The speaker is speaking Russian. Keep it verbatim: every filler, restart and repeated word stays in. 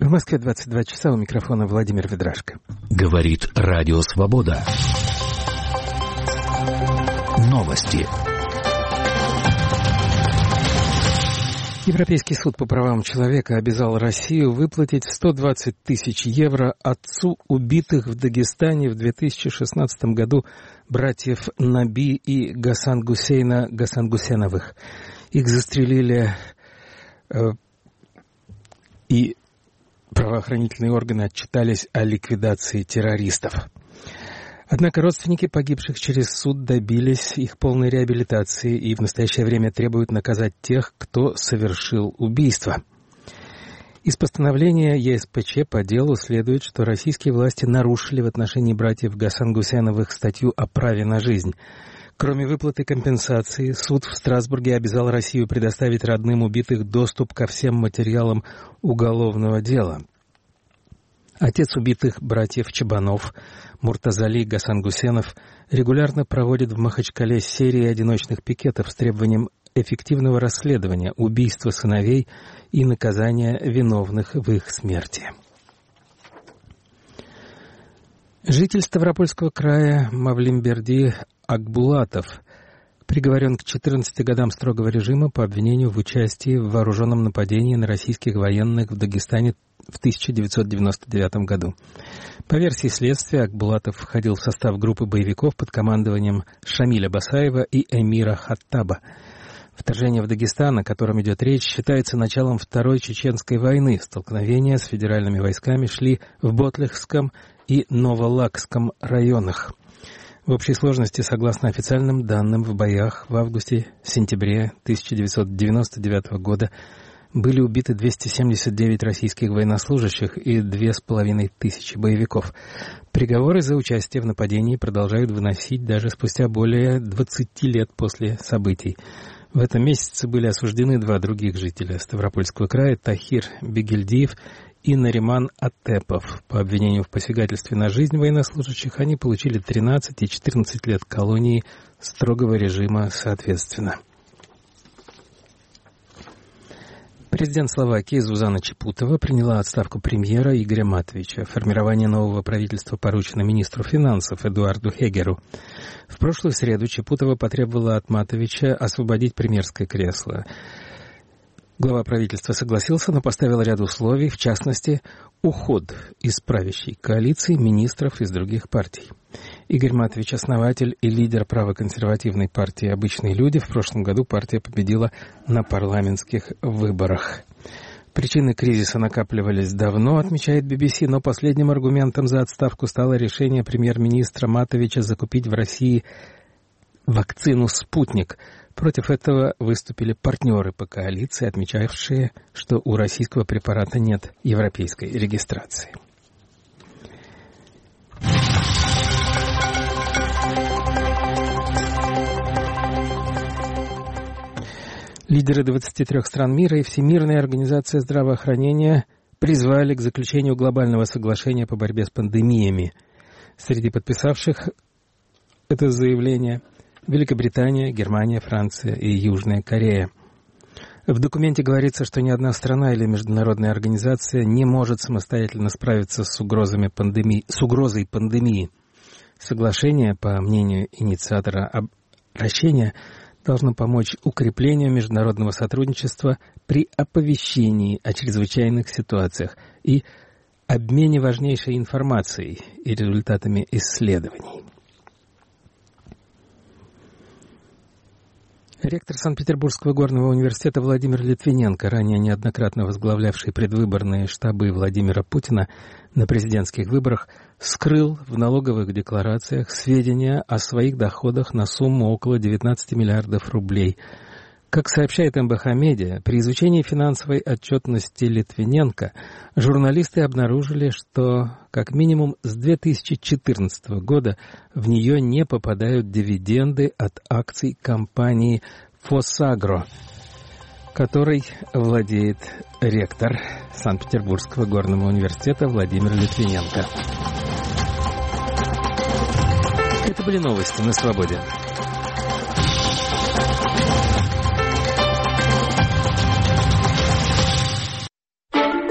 В Москве двадцать два часа, у микрофона Владимир Ведрашко. Говорит Радио Свобода. Новости. Европейский суд по правам человека обязал Россию выплатить сто двадцать тысяч евро отцу убитых в Дагестане в две тысячи шестнадцатом году братьев Наби и Гасан Гусейна Гасангусеновых. Их застрелили э, и правоохранительные органы отчитались о ликвидации террористов. Однако родственники погибших через суд добились их полной реабилитации и в настоящее время требуют наказать тех, кто совершил убийство. Из постановления ЕСПЧ по делу следует, что российские власти нарушили в отношении братьев Гасангусеновых статью о праве на жизнь. Кроме выплаты компенсации, суд в Страсбурге обязал Россию предоставить родным убитых доступ ко всем материалам уголовного дела. Отец убитых братьев Чабанов, Муртазали Гасангусенов, регулярно проводит в Махачкале серии одиночных пикетов с требованием эффективного расследования убийства сыновей и наказания виновных в их смерти. Житель Ставропольского края Мавлимберди Акбулатов приговорен к четырнадцати годам строгого режима по обвинению в участии в вооруженном нападении на российских военных в Дагестане в тысяча девятьсот девяносто девятом году. По версии следствия, Акбулатов входил в состав группы боевиков под командованием Шамиля Басаева и Эмира Хаттаба. Вторжение в Дагестан, о котором идет речь, считается началом Второй Чеченской войны. Столкновения с федеральными войсками шли в Ботлехском и Новолакском районах. В общей сложности, согласно официальным данным, в боях в августе-сентябре тысяча девятьсот девяносто девятого года были убиты двести семьдесят девять российских военнослужащих и две с половиной тысячи боевиков. Приговоры за участие в нападении продолжают выносить даже спустя более двадцати лет после событий. В этом месяце были осуждены два других жителя Ставропольского края, Тахир Бегельдиев и Нариман Атепов. По обвинению в посягательстве на жизнь военнослужащих они получили тринадцать и четырнадцать лет колонии строгого режима соответственно. Президент Словакии Зузана Чапутова приняла отставку премьера Игоря Матовича. Формирование нового правительства поручено министру финансов Эдуарду Хегеру. В прошлую среду Чапутова потребовала от Матовича освободить премьерское кресло. Глава правительства согласился, но поставил ряд условий, в частности, уход из правящей коалиции министров из других партий. Игорь Матович – основатель и лидер правоконсервативной партии «Обычные люди». В прошлом году партия победила на парламентских выборах. Причины кризиса накапливались давно, отмечает би би си, но последним аргументом за отставку стало решение премьер-министра Матовича закупить в России вакцину «Спутник». Против этого выступили партнеры по коалиции, отмечавшие, что у российского препарата нет европейской регистрации. Лидеры двадцати трёх стран мира и Всемирная организация здравоохранения призвали к заключению глобального соглашения по борьбе с пандемиями. Среди подписавших это заявление Великобритания, Германия, Франция и Южная Корея. В документе говорится, что ни одна страна или международная организация не может самостоятельно справиться с угрозами пандемии, с угрозой пандемии. Соглашение, по мнению инициатора обращения, должно помочь укреплению международного сотрудничества при оповещении о чрезвычайных ситуациях и обмене важнейшей информацией и результатами исследований. Ректор Санкт-Петербургского горного университета Владимир Литвиненко, ранее неоднократно возглавлявший предвыборные штабы Владимира Путина на президентских выборах, скрыл в налоговых декларациях сведения о своих доходах на сумму около девятнадцати миллиардов рублей. Как сообщает эм бэ ха Медиа, при изучении финансовой отчетности Литвиненко журналисты обнаружили, что как минимум с две тысячи четырнадцатого года в нее не попадают дивиденды от акций компании «Фосагро», которой владеет ректор Санкт-Петербургского горного университета Владимир Литвиненко. Это были новости на «Свободе».